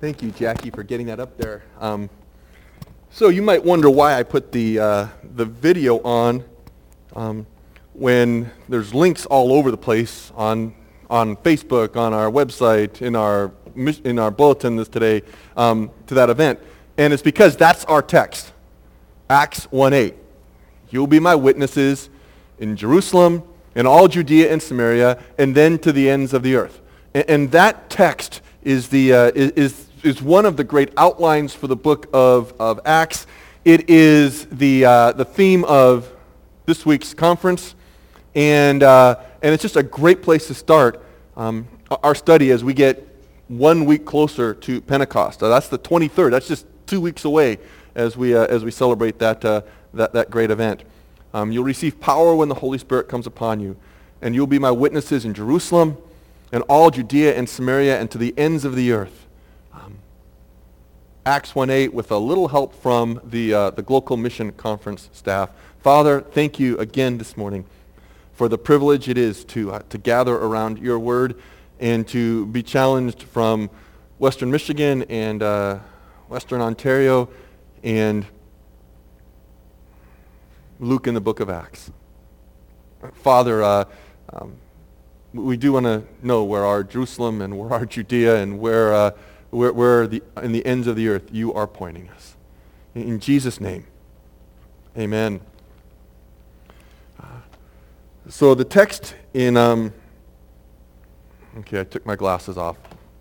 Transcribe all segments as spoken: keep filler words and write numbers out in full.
Thank you, Jackie, for getting that up there. Um, so you might wonder why I put the uh, the video on um, when there's links all over the place on on Facebook, on our website, in our in our bulletin this today um, to that event, and it's because that's our text, Acts one eight. You'll be my witnesses in Jerusalem, in all Judea and Samaria, and then to the ends of the earth. And, and that text is the uh, is is one of the great outlines for the book of, of Acts. It is the uh, the theme of this week's conference, and uh, and it's just a great place to start um, our study as we get one week closer to Pentecost. Uh, that's the twenty-third. That's just two weeks away as we uh, as we celebrate that uh, that that great event. Um, you'll receive power when the Holy Spirit comes upon you, and you'll be my witnesses in Jerusalem, and all Judea and Samaria, and to the ends of the earth. Um, Acts one eight, with a little help from the uh, the Global Mission Conference staff. Father, thank you again this morning for the privilege it is to uh, to gather around your word and to be challenged from Western Michigan and uh, Western Ontario and Luke in the book of Acts. Father, uh, um, we do want to know where our Jerusalem and where our Judea and where, uh, where, where the, in the ends of the earth you are pointing us. In, in Jesus' name, amen. Uh, so the text in, um, okay, I took my glasses off.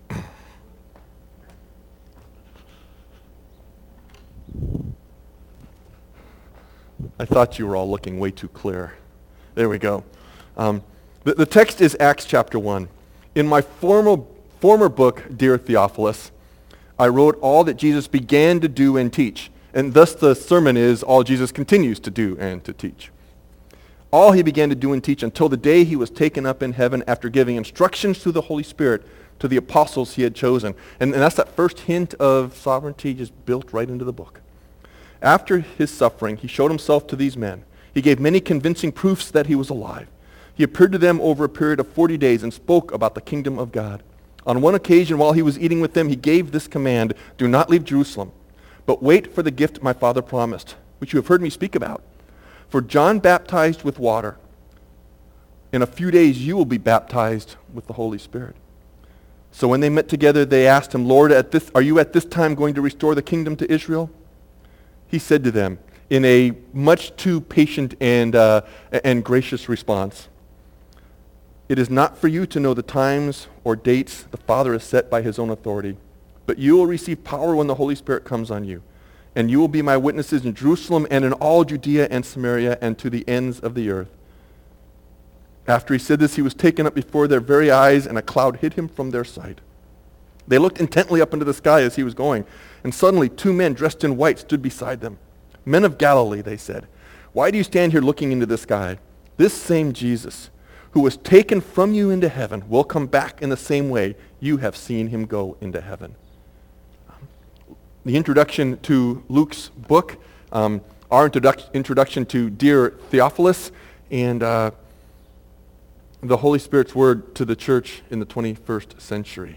I thought you were all looking way too clear. There we go. Um, the, the text is Acts chapter one. In my former, former book, Dear Theophilus, I wrote all that Jesus began to do and teach. And thus the sermon is all Jesus continues to do and to teach. All he began to do and teach until the day he was taken up in heaven after giving instructions through the Holy Spirit to the apostles he had chosen. And, and that's that first hint of sovereignty just built right into the book. After his suffering, he showed himself to these men. He gave many convincing proofs that he was alive. He appeared to them over a period of forty days and spoke about the kingdom of God. On one occasion, while he was eating with them, he gave this command, "Do not leave Jerusalem, but wait for the gift my Father promised, which you have heard me speak about. For John baptized with water. In a few days you will be baptized with the Holy Spirit." So when they met together, they asked him, "Lord, at this, are you at this time going to restore the kingdom to Israel?" He said to them in a much too patient and, uh, and gracious response, "It is not for you to know the times or dates the Father has set by his own authority, but you will receive power when the Holy Spirit comes on you, and you will be my witnesses in Jerusalem and in all Judea and Samaria and to the ends of the earth." After he said this, he was taken up before their very eyes, and a cloud hid him from their sight. They looked intently up into the sky as he was going, and suddenly two men dressed in white stood beside them. "Men of Galilee," they said, "why do you stand here looking into the sky? This same Jesus, who was taken from you into heaven, will come back in the same way you have seen him go into heaven." The introduction to Luke's book, um, our introduc- introduction to Dear Theophilus, and uh, the Holy Spirit's word to the church in the twenty-first century.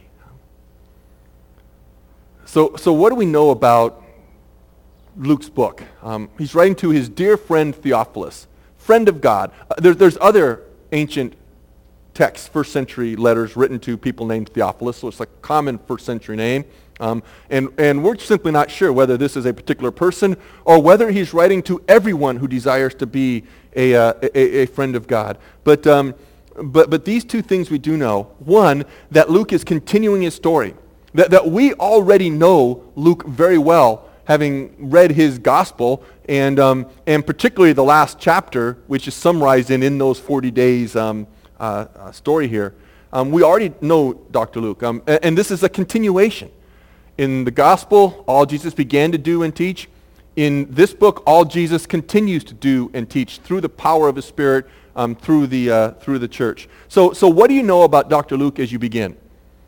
So, so what do we know about Luke's book? Um, he's writing to his dear friend Theophilus, friend of God. Uh, there, there's other ancient texts, first century letters written to people named Theophilus, so it's a common first century name. Um, and, and we're simply not sure whether this is a particular person or whether he's writing to everyone who desires to be a, uh, a, a friend of God. But, um, but, but these two things we do know. One, that Luke is continuing his story. That, that we already know Luke very well, having read his gospel, and um, and particularly the last chapter, which is summarized in, in those forty days um, uh, uh, story here. Um, we already know Doctor Luke, um, and, and this is a continuation. In the gospel, all Jesus began to do and teach. In this book, all Jesus continues to do and teach through the power of his Spirit, um, through the uh, through the church. So, so what do you know about Doctor Luke as you begin?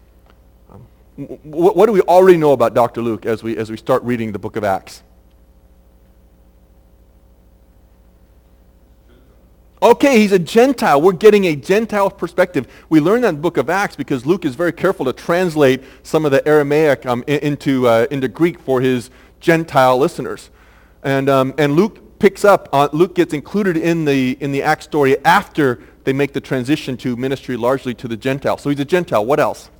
What do we already know about Doctor Luke as we as we start reading the book of Acts? Okay, he's a Gentile. We're getting a Gentile perspective. We learn that in the book of Acts because Luke is very careful to translate some of the Aramaic um, in, into, uh, into Greek for his Gentile listeners. And, um, and Luke picks up, uh, Luke gets included in the, in the Acts story after they make the transition to ministry largely to the Gentile. So he's a Gentile. What else?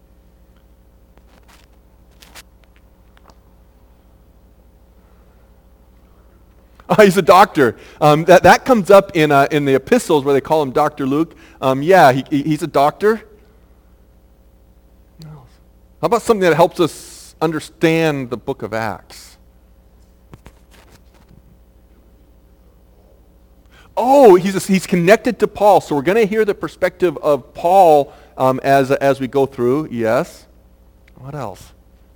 Uh, he's a doctor. Um, that, that comes up in, uh, in the epistles where they call him Doctor Luke. Um, yeah, he, he, he's a doctor. How about something that helps us understand the book of Acts? Oh, he's, a, he's connected to Paul. So we're going to hear the perspective of Paul um, as, as we go through. Yes. What else?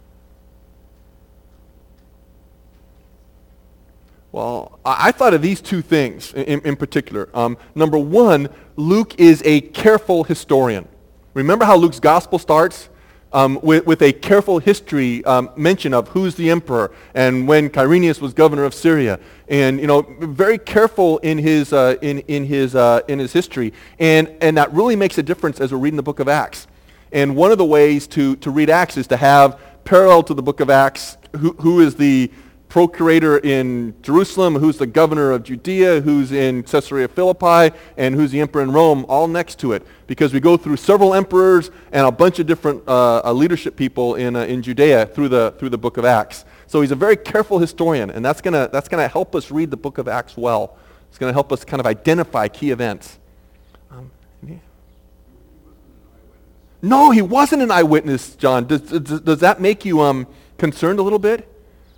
Well, I thought of these two things in, in particular. Um, number one, Luke is a careful historian. Remember how Luke's gospel starts? Um, with, with a careful history um, mention of who's the emperor and when Quirinius was governor of Syria. And, you know, very careful in his, uh, in, in his, uh, in his history. And, and that really makes a difference as we're reading the book of Acts. And one of the ways to, to read Acts is to have parallel to the book of Acts, who, who is the procurator in Jerusalem, who's the governor of Judea, who's in Caesarea Philippi, and who's the emperor in Rome, all next to it. Because we go through several emperors and a bunch of different uh, uh, leadership people in, uh, in Judea through the, through the book of Acts. So he's a very careful historian, and that's going that's gonna help us read the book of Acts well. It's going to help us kind of identify key events. Um, yeah. No, he wasn't an eyewitness, John. Does, does, does that make you um, concerned a little bit?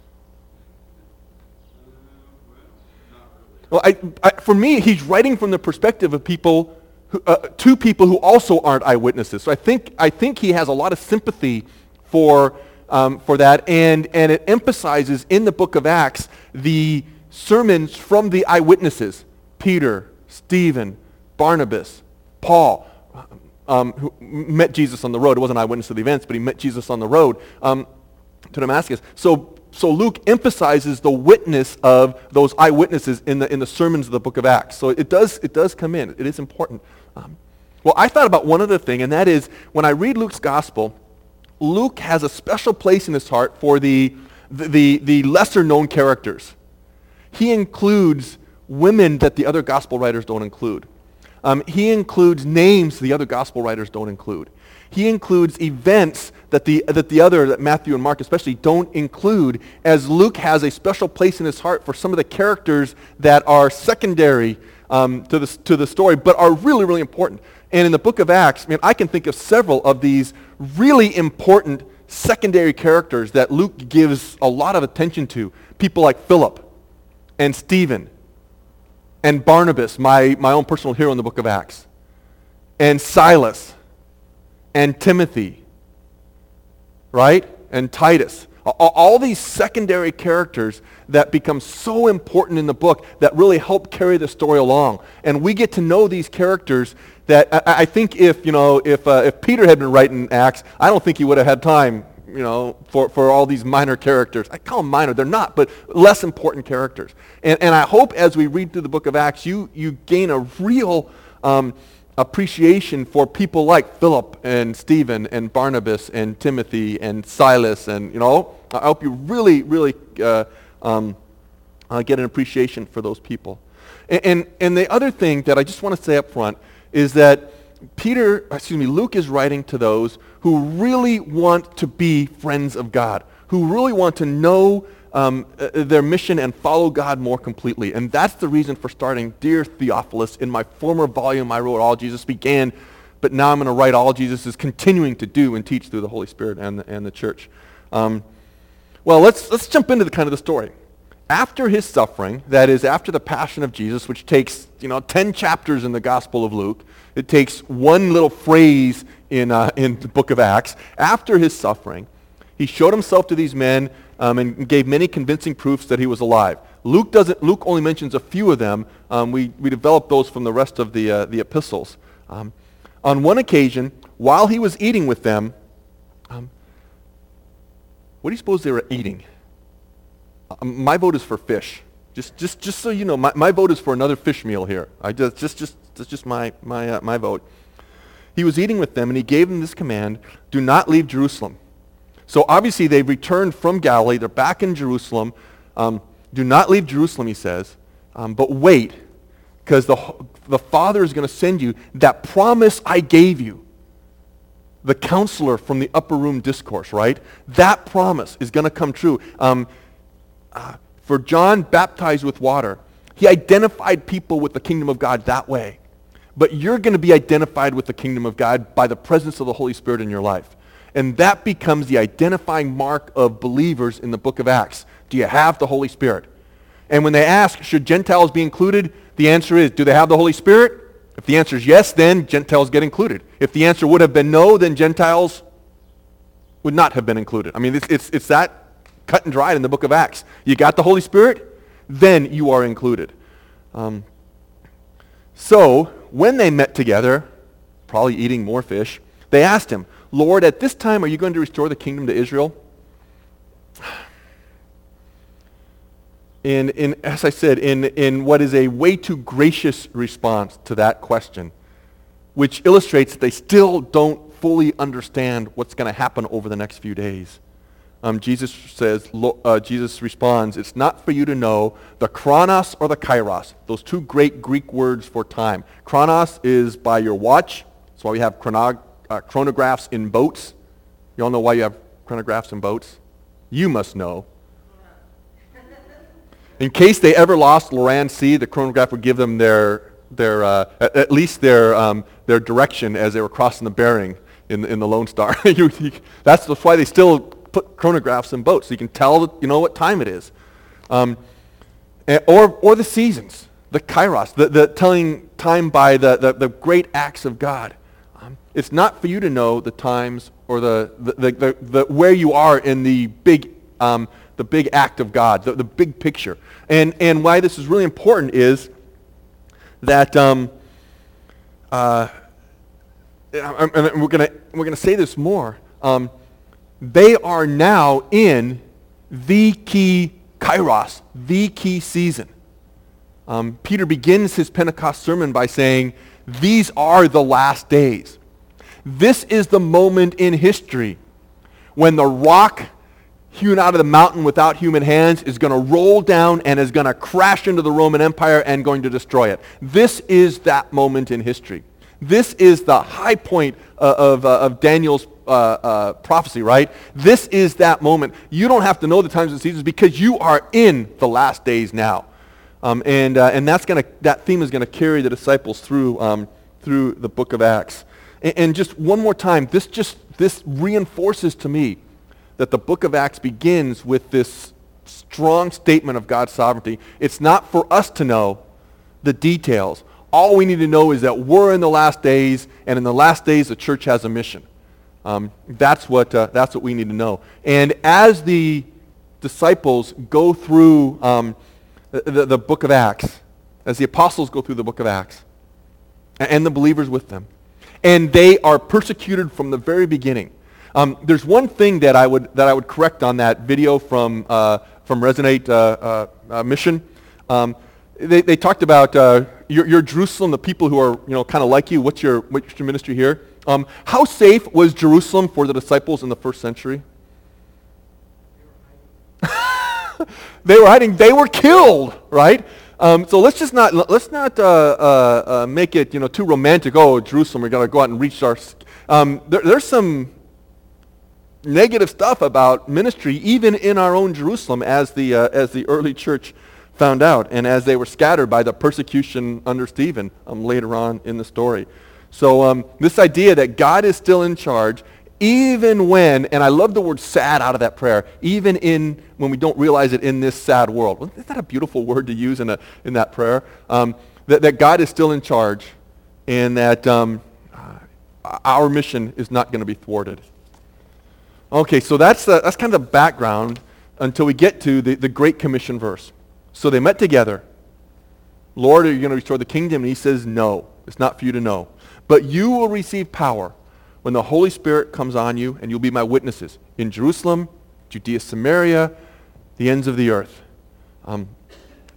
Well, I, I, for me, he's writing from the perspective of people, who, uh, two people who also aren't eyewitnesses. So I think I think he has a lot of sympathy for um, for that, and and it emphasizes in the book of Acts the sermons from the eyewitnesses: Peter, Stephen, Barnabas, Paul, um, who met Jesus on the road. He wasn't an eyewitness to the events, but he met Jesus on the road um, to Damascus. So. So Luke emphasizes the witness of those eyewitnesses in the in the sermons of the book of Acts. So it does it does come in. It is important. Um, well, I thought about one other thing, and that is when I read Luke's gospel, Luke has a special place in his heart for the the the, the lesser known characters. He includes women that the other gospel writers don't include. Um, he includes names the other gospel writers don't include. He includes events that the that the other, that Matthew and Mark especially, don't include, as Luke has a special place in his heart for some of the characters that are secondary um, to the to the story, but are really, really important. And in the book of Acts, man, I can think of several of these really important secondary characters that Luke gives a lot of attention to. People like Philip and Stephen and Barnabas, my, my own personal hero in the book of Acts, and Silas and Timothy, right? And Titus. All, all these secondary characters that become so important in the book that really help carry the story along. And we get to know these characters that I, I think if, you know, if, uh, if Peter had been writing Acts, I don't think he would have had time, you know, for, for all these minor characters. I call them minor, they're not, but less important characters. And, and I hope as we read through the book of Acts, you, you gain a real um, appreciation for people like Philip and Stephen and Barnabas and Timothy and Silas, and, you know, I hope you really, really uh, um, uh, get an appreciation for those people. And, and, and the other thing that I just want to say up front is that Peter, excuse me, Luke is writing to those who really want to be friends of God, who really want to know um, uh, their mission and follow God more completely. And that's the reason for starting Dear Theophilus. In my former volume, I wrote All Jesus Began, but now I'm going to write All Jesus is continuing to do and teach through the Holy Spirit and the, and the church. Um, well, let's let's jump into the kind of the story. After his suffering, that is, after the Passion of Jesus, which takes, you know, ten chapters in the Gospel of Luke, it takes one little phrase in uh, in the book of Acts. After his suffering, he showed himself to these men um, and gave many convincing proofs that he was alive. Luke doesn't. Luke only mentions a few of them. Um, we we developed those from the rest of the uh, the epistles. Um, on one occasion, while he was eating with them, um, what do you suppose they were eating? Uh, my vote is for fish. Just, just, just so you know, my, my vote is for another fish meal here. I just, just, just, that's just my, my, uh, my vote. He was eating with them, and he gave them this command: do not leave Jerusalem. So obviously they've returned from Galilee. They're back in Jerusalem. Um, do not leave Jerusalem, he says, um, but wait, because the, the Father is going to send you that promise I gave you. The counselor from the upper room discourse, right? That promise is going to come true. Um, uh, for John baptized with water, he identified people with the kingdom of God that way. But you're going to be identified with the kingdom of God by the presence of the Holy Spirit in your life. And that becomes the identifying mark of believers in the book of Acts. Do you have the Holy Spirit? And when they ask, should Gentiles be included? The answer is, do they have the Holy Spirit? If the answer is yes, then Gentiles get included. If the answer would have been no, then Gentiles would not have been included. I mean, it's, it's, it's that cut and dried in the book of Acts. You got the Holy Spirit? Then you are included. Um, so, when they met together, probably eating more fish, they asked him, Lord, at this time, are you going to restore the kingdom to Israel? In, in, as I said, in, in what is a way too gracious response to that question, which illustrates that they still don't fully understand what's going to happen over the next few days. Um, Jesus says, uh, Jesus responds, it's not for you to know the chronos or the kairos, those two great Greek words for time. Chronos is by your watch. That's why we have chronog- uh, chronographs in boats. You all know why you have chronographs in boats? You must know. In case they ever lost Loran Sea, the chronograph would give them their, their uh, at, at least their, um, their direction as they were crossing the Bering in, in the Lone Star. you, you, that's why they still put chronographs in boats, so you can tell that, you know what time it is. Um, and, or, or the seasons, the kairos, the, the telling time by the, the, the great acts of God. Um, it's not for you to know the times or the, the, the, the, the where you are in the big um, the big act of God, the, the big picture. And and why this is really important is that um, uh, and we're gonna we're gonna say this more. Um, they are now in the key kairos, the key season. Um, Peter begins his Pentecost sermon by saying, "These are the last days." This is the moment in history when the rock hewn out of the mountain without human hands is going to roll down and is going to crash into the Roman Empire and going to destroy it. This is that moment in history. This is the high point uh, of, uh, of Daniel's uh, uh, prophecy, right? This is that moment. You don't have to know the times and seasons because you are in the last days now. Um, and uh, and that's gonna that theme is going to carry the disciples through um, through the book of Acts. And, and just one more time, this just this reinforces to me that the book of Acts begins with this strong statement of God's sovereignty. It's not for us to know the details. All we need to know is that we're in the last days, and in the last days the church has a mission. Um, that's what uh, that's what we need to know. And as the disciples go through um, the, the, the book of Acts, as the apostles go through the book of Acts, and the believers with them, and they are persecuted from the very beginning. Um, there's one thing that I would that I would correct on that video from uh, from Resonate uh, uh, uh, Mission. Um, they, they talked about uh, your, your Jerusalem, the people who are you know kind of like you. What's your what's your ministry here? Um, how safe was Jerusalem for the disciples in the first century? They were hiding. They were killed, right? Um, so let's just not let's not uh, uh, uh, make it you know too romantic. Oh, Jerusalem, we're gonna go out and reach our. Um, there, there's some negative stuff about ministry, even in our own Jerusalem, as the uh, as the early church found out, and as they were scattered by the persecution under Stephen um, later on in the story. So um, this idea that God is still in charge, even when, and I love the word "sad" out of that prayer, even in when we don't realize it in this sad world. Well, isn't that a beautiful word to use in a in that prayer? Um, that that God is still in charge, and that um, uh, our mission is not going to be thwarted. Okay, so that's the, that's kind of the background until we get to the, the Great Commission verse. So they met together. Lord, are you going to restore the kingdom? And he says, no, it's not for you to know. But you will receive power when the Holy Spirit comes on you, and you'll be my witnesses in Jerusalem, Judea, Samaria, the ends of the earth. Um,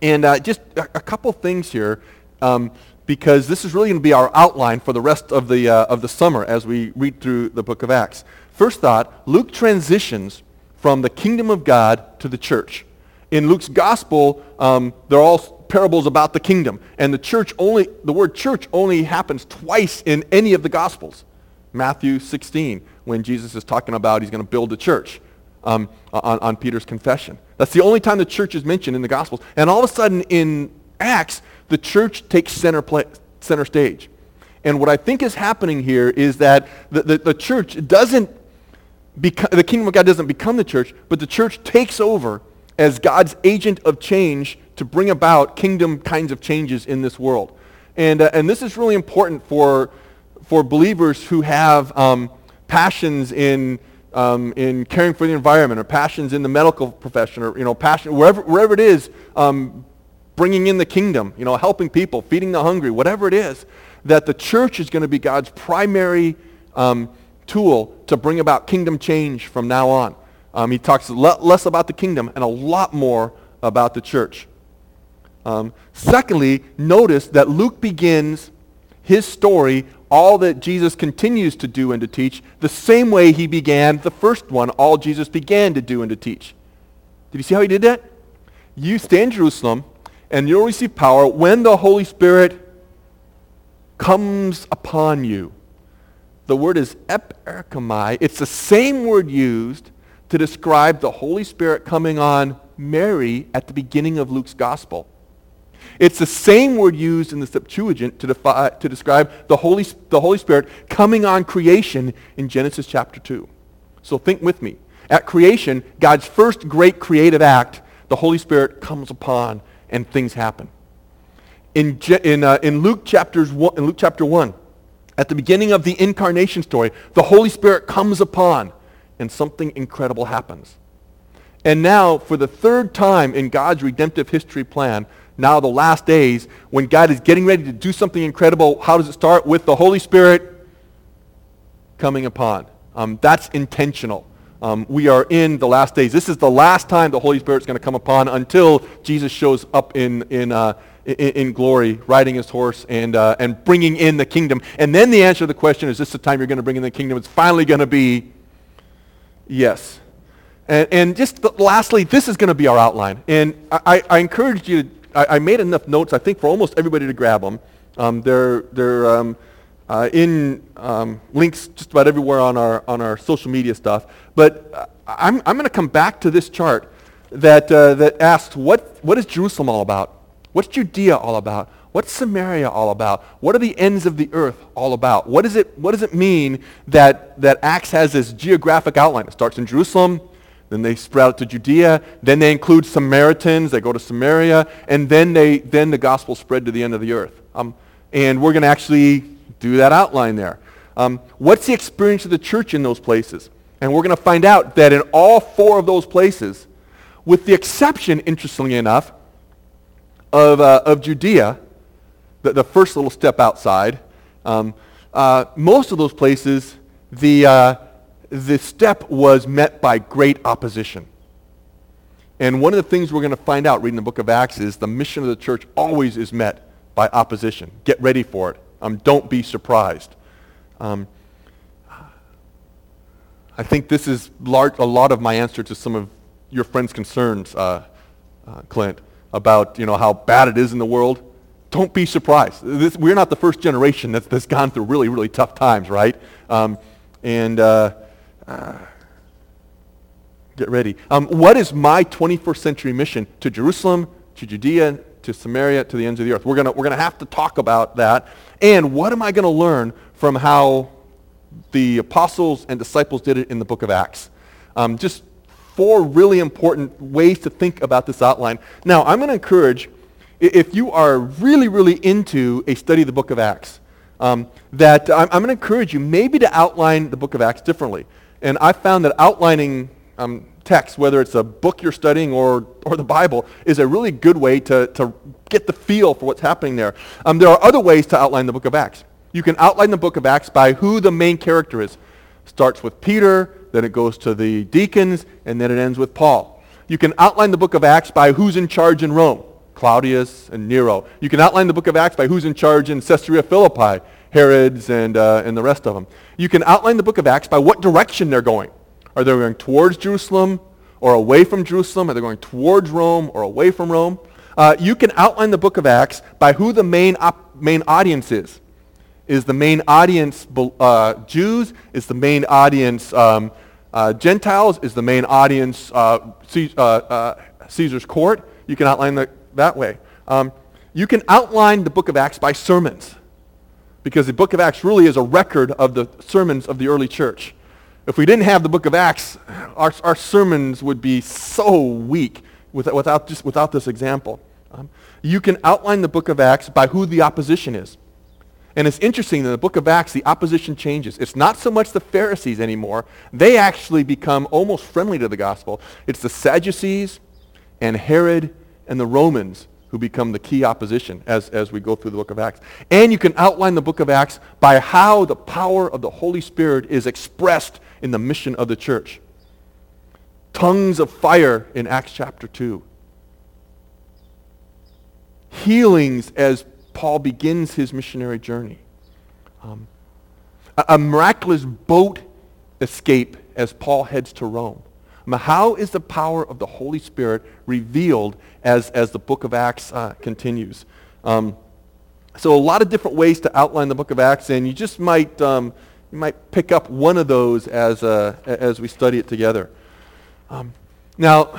And uh, just a, a couple things here, um, because this is really going to be our outline for the rest of the, uh, of the summer as we read through the book of Acts. First thought, Luke transitions from the kingdom of God to the church. In Luke's gospel, um, they're all parables about the kingdom. And the church only, the word church only happens twice in any of the gospels. Matthew sixteen, when Jesus is talking about he's going to build a church um, on, on Peter's confession. That's the only time the church is mentioned in the gospels. And all of a sudden in Acts, the church takes center, play, center stage. And what I think is happening here is that the, the, the church doesn't, become, the kingdom of God doesn't become the church, but the church takes over as God's agent of change to bring about kingdom kinds of changes in this world. And, uh, and this is really important for, for believers who have um, passions in, um, in caring for the environment, or passions in the medical profession, or you know, passion, wherever, wherever it is, um, bringing in the kingdom, you know, helping people, feeding the hungry, whatever it is, that the church is going to be God's primary um, tool to bring about kingdom change from now on. Um, he talks a lot less about the kingdom and a lot more about the church. Um, secondly, notice that Luke begins his story, all that Jesus continues to do and to teach, the same way he began the first one, all Jesus began to do and to teach. Did you see how he did that? You stay in Jerusalem, and you'll receive power when the Holy Spirit comes upon you. The word is eperchomai. It's the same word used to describe the Holy Spirit coming on Mary at the beginning of Luke's gospel. It's the same word used in the Septuagint to, defi- to describe the Holy, the Holy Spirit coming on creation in Genesis chapter two. So think with me. At creation, God's first great creative act, the Holy Spirit comes upon and things happen. In, Je- in, uh, in, Luke chapters one, in Luke chapter one, at the beginning of the incarnation story, the Holy Spirit comes upon and something incredible happens. And now, for the third time in God's redemptive history plan, now the last days, when God is getting ready to do something incredible, how does it start? With the Holy Spirit coming upon. Um, that's intentional. Um, we are in the last days. This is the last time the Holy Spirit is going to come upon until Jesus shows up in in, uh, in in glory, riding his horse and uh, and bringing in the kingdom. And then the answer to the question, is this the time you're going to bring in the kingdom? It's finally going to be yes. And, and just the, lastly, this is going to be our outline. And I, I encourage you to, I, I made enough notes, I think, for almost everybody to grab them. Um, they're they're um, uh, in um, links just about everywhere on our on our social media stuff. But uh, I'm I'm going to come back to this chart that uh, that asks what what is Jerusalem all about? What's Judea all about? What's Samaria all about? What are the ends of the earth all about? What is it? What does it mean that that Acts has this geographic outline? It starts in Jerusalem. Then they spread out to Judea. Then they include Samaritans. They go to Samaria, and then they then the gospel spread to the end of the earth. Um, and we're going to actually do that outline there. Um, what's the experience of the church in those places? And we're going to find out that in all four of those places, with the exception, interestingly enough, of uh, of Judea, the, the first little step outside, um, uh, most of those places, the uh, the step was met by great opposition. And one of the things we're going to find out reading the book of Acts is the mission of the church always is met by opposition. Get ready for it. Um, don't be surprised. Um, I think this is large, a lot of my answer to some of your friends' concerns, uh, uh, Clint, about you know how bad it is in the world. Don't be surprised. This, we're not the first generation that's, that's gone through really, really tough times, right? Um, and uh, Uh, get ready. Um, what is my twenty-first century mission to Jerusalem, to Judea, to Samaria, to the ends of the earth? We're gonna we're gonna have to talk about that. And what am I going to learn from how the apostles and disciples did it in the book of Acts? Um, just four really important ways to think about this outline. Now, I'm going to encourage, if you are really, really into a study of the book of Acts, um, that I'm, I'm going to encourage you maybe to outline the book of Acts differently. And I found that outlining um, text, whether it's a book you're studying or or the Bible, is a really good way to, to get the feel for what's happening there. Um, there are other ways to outline the book of Acts. You can outline the book of Acts by who the main character is. Starts with Peter, then it goes to the deacons, and then it ends with Paul. You can outline the book of Acts by who's in charge in Rome. Claudius and Nero. You can outline the book of Acts by who's in charge in Caesarea Philippi, Herod's and, uh, and the rest of them. You can outline the book of Acts by what direction they're going. Are they going towards Jerusalem or away from Jerusalem? Are they going towards Rome or away from Rome? Uh, you can outline the book of Acts by who the main op- main audience is. Is the main audience uh, Jews? Is the main audience um, uh, Gentiles? Is the main audience uh, C- uh, uh, Caesar's court? You can outline the, that way. Um, you can outline the book of Acts by sermons, because the book of Acts really is a record of the sermons of the early church. If we didn't have the book of Acts, our, our sermons would be so weak without, without, just, without this example. Um, you can outline the book of Acts by who the opposition is. And it's interesting that in the book of Acts, the opposition changes. It's not so much the Pharisees anymore. They actually become almost friendly to the gospel. It's the Sadducees and Herod and the Romans who become the key opposition as, as we go through the book of Acts. And you can outline the book of Acts by how the power of the Holy Spirit is expressed in the mission of the church. Tongues of fire in Acts chapter two. Healings as Paul begins his missionary journey. Um, a, a miraculous boat escape as Paul heads to Rome. I mean, how is the power of the Holy Spirit revealed as, as the book of Acts uh, continues? Um, so a lot of different ways to outline the book of Acts, and you just might um, you might pick up one of those as uh, as we study it together. Um, now,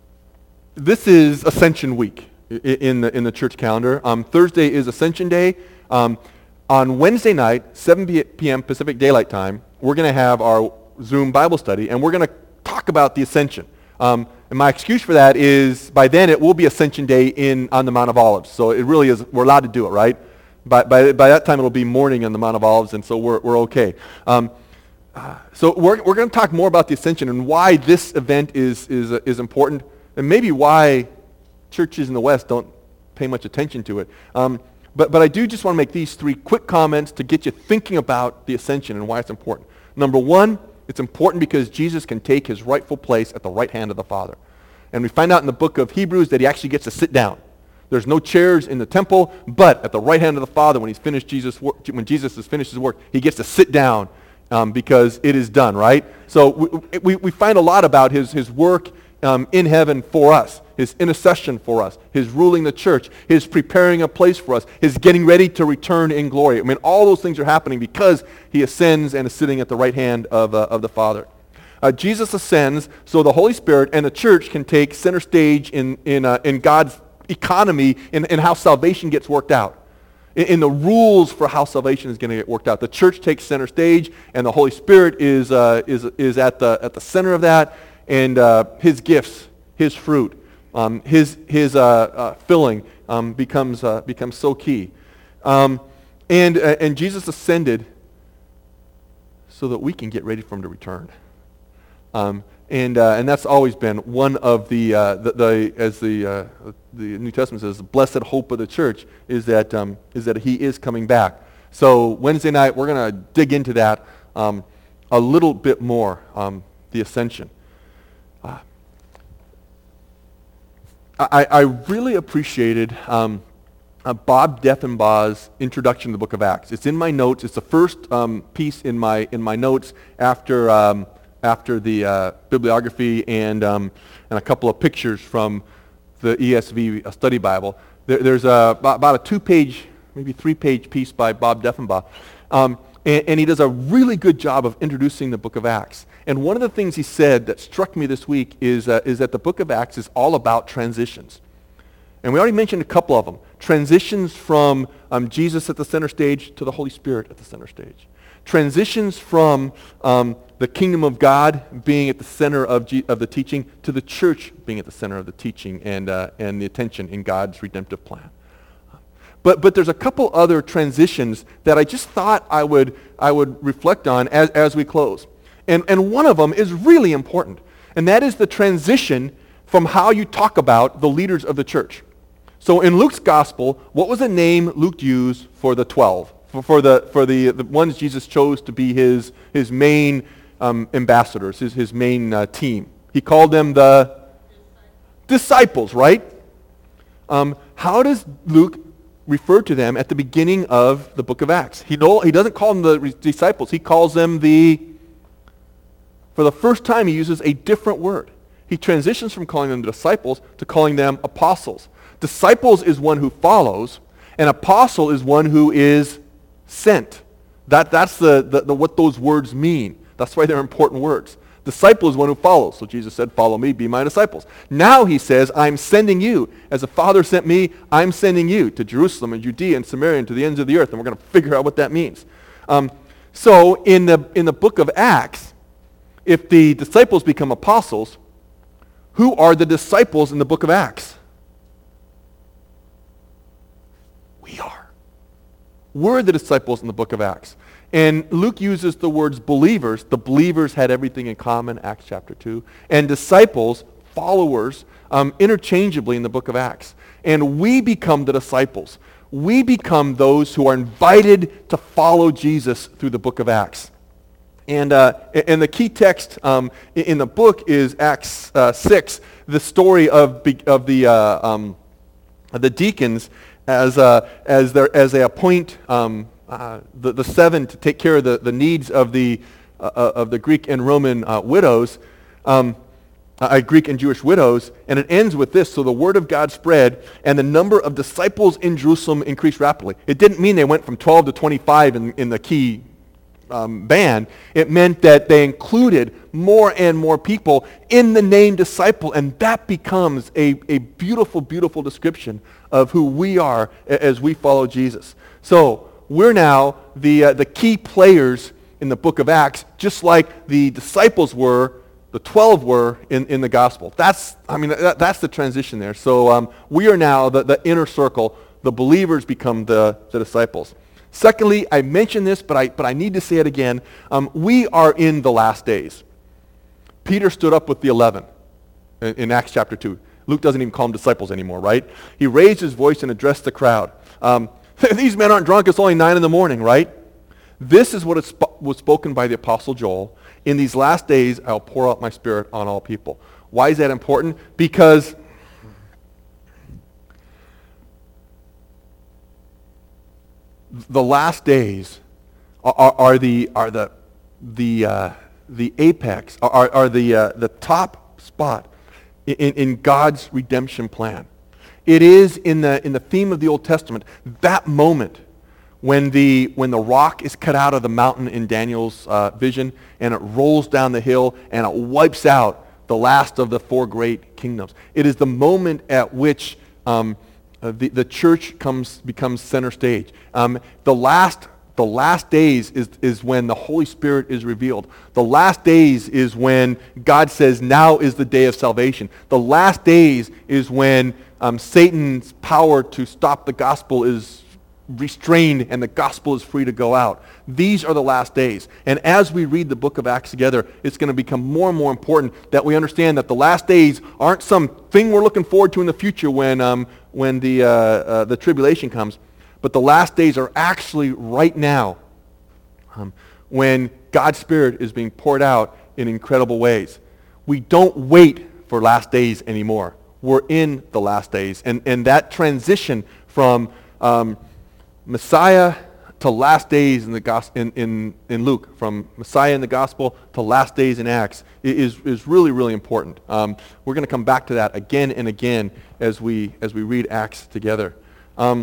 this is Ascension Week in the in the church calendar. Um, Thursday is Ascension Day. Um, on Wednesday night, seven p.m. Pacific Daylight Time, we're going to have our Zoom Bible study, and we're going to talk about the Ascension. Um, and my excuse for that is by then it will be Ascension Day in on the Mount of Olives. So it really is, we're allowed to do it, right? By, by, by that time it'll be morning on the Mount of Olives, and so we're, we're okay. Um, uh, so we're, we're going to talk more about the Ascension and why this event is, is, uh, is important, and maybe why churches in the West don't pay much attention to it. Um, but, but I do just want to make these three quick comments to get you thinking about the Ascension and why it's important. Number one, it's important because Jesus can take his rightful place at the right hand of the Father. And we find out in the book of Hebrews that he actually gets to sit down. There's no chairs in the temple, but at the right hand of the Father, when he's finished Jesus, when Jesus has finished his work, he gets to sit down um, because it is done, right? So we, we, we find a lot about his, his work um, in heaven for us, his intercession for us, his ruling the church, his preparing a place for us, his getting ready to return in glory. I mean, all those things are happening because he ascends and is sitting at the right hand of, uh, of the Father. Uh, Jesus ascends so the Holy Spirit and the church can take center stage in, in, uh, in God's economy in, in how salvation gets worked out, in, in the rules for how salvation is going to get worked out. The church takes center stage, and the Holy Spirit is, uh, is, is at, the, at the center of that, and uh, his gifts, his fruit, Um, his his uh, uh, filling um, becomes uh, becomes so key, um, and uh, and Jesus ascended so that we can get ready for him to return, um, and uh, and that's always been one of the uh, the, the as the uh, the New Testament says, the blessed hope of the church is that um, is that he is coming back. So Wednesday night we're going to dig into that um, a little bit more, um, the ascension. Uh, I, I really appreciated um, uh, Bob Deffinbaugh's introduction to the book of Acts. It's in my notes. It's the first um, piece in my in my notes after um, after the uh, bibliography and um, and a couple of pictures from the E S V Study Bible. There, there's a, about a two-page, maybe three-page piece by Bob Deffinbaugh, um, and, and he does a really good job of introducing the book of Acts. And one of the things he said that struck me this week is, uh, is that the book of Acts is all about transitions. And we already mentioned a couple of them. Transitions from um, Jesus at the center stage to the Holy Spirit at the center stage. Transitions from um, the kingdom of God being at the center of, G- of the teaching to the church being at the center of the teaching and, uh, and the attention in God's redemptive plan. But but there's a couple other transitions that I just thought I would I would reflect on as, as we close. And, and one of them is really important, and that is the transition from how you talk about the leaders of the church. So in Luke's gospel, what was the name Luke used for the twelve, for, for, the, for the, the ones Jesus chose to be his, his main um, ambassadors, his, his main uh, team? He called them the disciples, right? Um, how does Luke refer to them at the beginning of the book of Acts? He, no, he doesn't call them the re- disciples. He calls them the, for the first time he uses a different word. He transitions from calling them disciples to calling them apostles. Disciples is one who follows, and apostle is one who is sent. That, that's the, the, the what those words mean. That's why they're important words. Disciple is one who follows. So Jesus said, follow me, be my disciples. Now he says, I'm sending you. As the Father sent me, I'm sending you to Jerusalem and Judea and Samaria and to the ends of the earth. And we're going to figure out what that means. Um, so in the, in the book of Acts, if the disciples become apostles, who are the disciples in the book of Acts? We are. We're the disciples in the book of Acts. And Luke uses the words believers. The believers had everything in common, Acts chapter two. And disciples, followers, um, interchangeably in the book of Acts. And we become the disciples. We become those who are invited to follow Jesus through the book of Acts. And, uh, and the key text um, in the book is Acts uh, six, the story of, of the, uh, um, the deacons as, uh, as, as they appoint um, Uh, the, the seven to take care of the, the needs of the, uh, of the Greek and Roman uh, widows, um, uh, Greek and Jewish widows, and it ends with this: so the word of God spread, and the number of disciples in Jerusalem increased rapidly. It didn't mean they went from twelve to twenty-five in, in the key um, band. It meant that they included more and more people in the name disciple, and that becomes a, a beautiful, beautiful description of who we are as we follow Jesus. So we're now the, uh, the key players in the book of Acts, just like the disciples were, the twelve were in, in the gospel. That's, I mean, that, that's the transition there. So um, we are now the, the inner circle. The believers become the, the disciples. Secondly, I mentioned this, but I, but I need to say it again. Um, we are in the last days. Peter stood up with the eleven in, in Acts chapter two. Luke doesn't even call them disciples anymore, right? He raised his voice and addressed the crowd. Um, These men aren't drunk. It's only nine in the morning, right? This is what is sp- was spoken by the Apostle Joel. In these last days, I'll pour out my Spirit on all people. Why is that important? Because the last days are, are, are the are the the uh, the apex, are are the uh, the top spot in, in God's redemption plan. It is in the in the theme of the Old Testament, that moment when the when the rock is cut out of the mountain in Daniel's uh, vision, and it rolls down the hill and it wipes out the last of the four great kingdoms. It is the moment at which um, uh, the the church comes becomes center stage. Um, the last the last days is is when the Holy Spirit is revealed. The last days is when God says, "Now is the day of salvation." The last days is when Um, Satan's power to stop the gospel is restrained and the gospel is free to go out. These are the last days. And as we read the book of Acts together, it's going to become more and more important that we understand that the last days aren't some thing we're looking forward to in the future when, um, when the, uh, uh, the tribulation comes. But the last days are actually right now um, when God's Spirit is being poured out in incredible ways. We don't wait for last days anymore. We're in the last days. And, and that transition from um, Messiah to last days in, the gos- in, in, in Luke, from Messiah in the gospel to last days in Acts, is, is really, really important. Um, we're going to come back to that again and again as we, as we read Acts together. Um,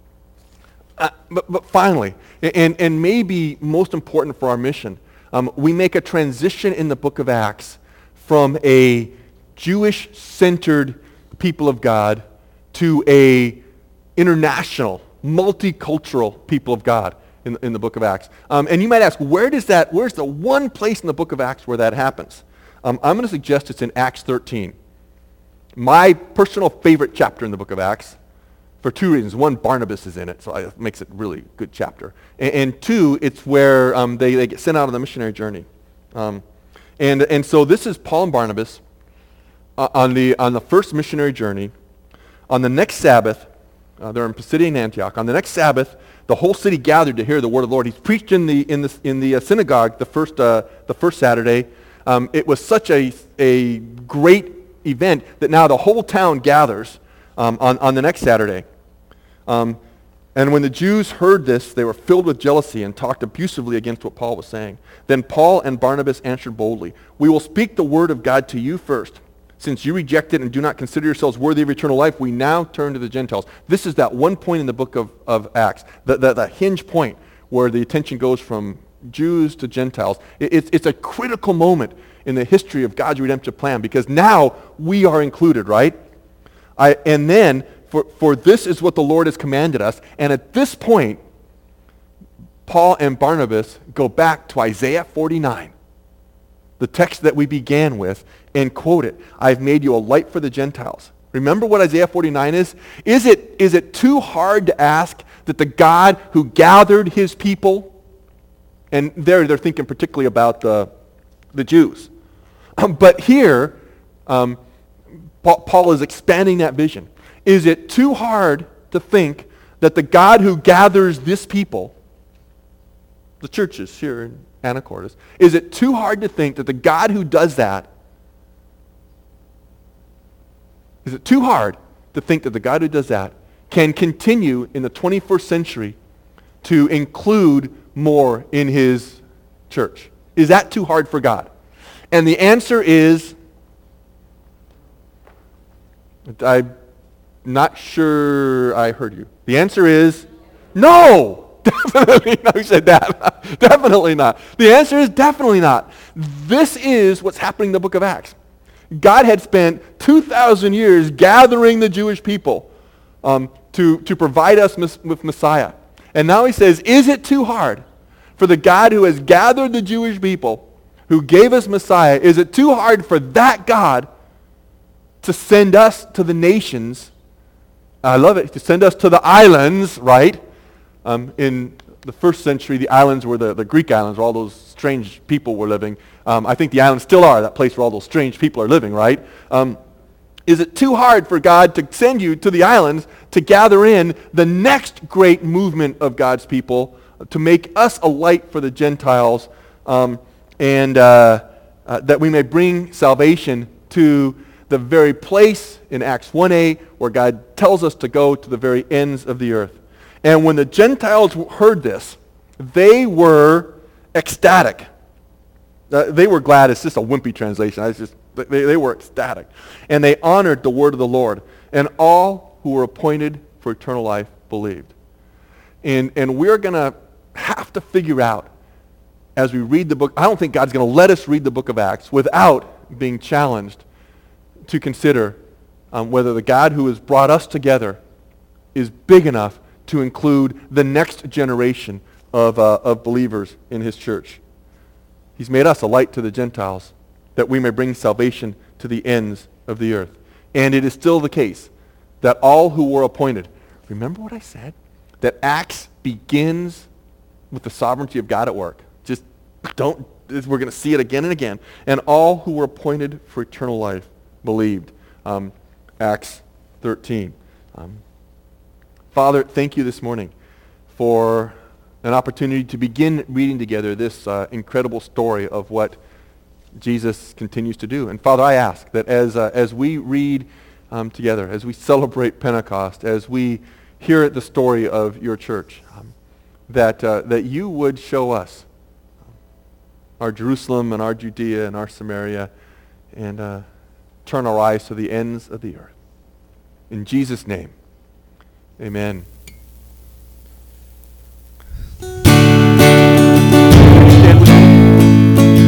uh, but, but finally, and, and maybe most important for our mission, um, we make a transition in the book of Acts from a Jewish-centered people of God to a international, multicultural people of God in, in the book of Acts. Um, and you might ask, where does that, where's the one place in the book of Acts where that happens? Um, I'm going to suggest it's in Acts thirteen. My personal favorite chapter in the book of Acts, for two reasons. One, Barnabas is in it, so it makes it a really good chapter. And, and two, it's where um, they, they get sent out on the missionary journey. Um, and, and so this is Paul and Barnabas Uh, on the on the first missionary journey. On the next Sabbath, uh, they're in Pisidian Antioch. On the next Sabbath, the whole city gathered to hear the word of the Lord. He's preached in the in the in the uh, synagogue the first uh, the first Saturday. Um, it was such a a great event that now the whole town gathers um, on, on the next Saturday. Um, and when the Jews heard this, they were filled with jealousy and talked abusively against what Paul was saying. Then Paul and Barnabas answered boldly, "We will speak the word of God to you first. Since you reject it and do not consider yourselves worthy of eternal life, we now turn to the Gentiles." This is that one point in the book of, of Acts, the, the, the hinge point where the attention goes from Jews to Gentiles. It, it's, it's a critical moment in the history of God's redemptive plan because now we are included, right? I, and then, for, for this is what the Lord has commanded us. And at this point, Paul and Barnabas go back to Isaiah forty-nine, the text that we began with, and quote it. "I've made you a light for the Gentiles." Remember what Isaiah forty-nine is? Is it, is it too hard to ask that the God who gathered his people, and there they're thinking particularly about the, the Jews. Um, but here, um, Paul, Paul is expanding that vision. Is it too hard to think that the God who gathers this people, the churches here in Anacortes, is it too hard to think that the God who does that, is it too hard to think that the God who does that can continue in the twenty-first century to include more in his church? Is that too hard for God? And the answer is, I'm not sure I heard you. The answer is no. Definitely not. Who said that? Definitely not. The answer is definitely not. This is what's happening in the book of Acts. God had spent two thousand years gathering the Jewish people um, to, to provide us mis- with Messiah. And now he says, is it too hard for the God who has gathered the Jewish people, who gave us Messiah, is it too hard for that God to send us to the nations? I love it. To send us to the islands, right? Um, in the first century, the islands were the, the Greek islands where all those strange people were living. Um, I think the islands still are that place where all those strange people are living, right? Um, is it too hard for God to send you to the islands to gather in the next great movement of God's people, to make us a light for the Gentiles, um, and uh, uh, that we may bring salvation to the very place in Acts one a where God tells us to go to the very ends of the earth? And when the Gentiles heard this, they were ecstatic. Uh, they were glad. It's just a wimpy translation. I just they, they were ecstatic. And they honored the word of the Lord. And all who were appointed for eternal life believed. And, and we're going to have to figure out as we read the book. I don't think God's going to let us read the book of Acts without being challenged to consider um, whether the God who has brought us together is big enough to include the next generation of, uh, of believers in his church. He's made us a light to the Gentiles that we may bring salvation to the ends of the earth. And it is still the case that all who were appointed, remember what I said? That Acts begins with the sovereignty of God at work. Just don't, we're going to see it again and again. And all who were appointed for eternal life believed. Um, Acts thirteen. Um, Father, thank you this morning for an opportunity to begin reading together this uh, incredible story of what Jesus continues to do. And Father, I ask that as uh, as we read um, together, as we celebrate Pentecost, as we hear the story of your church, um, that uh, that you would show us our Jerusalem and our Judea and our Samaria, and uh, turn our eyes to the ends of the earth. In Jesus' name, amen.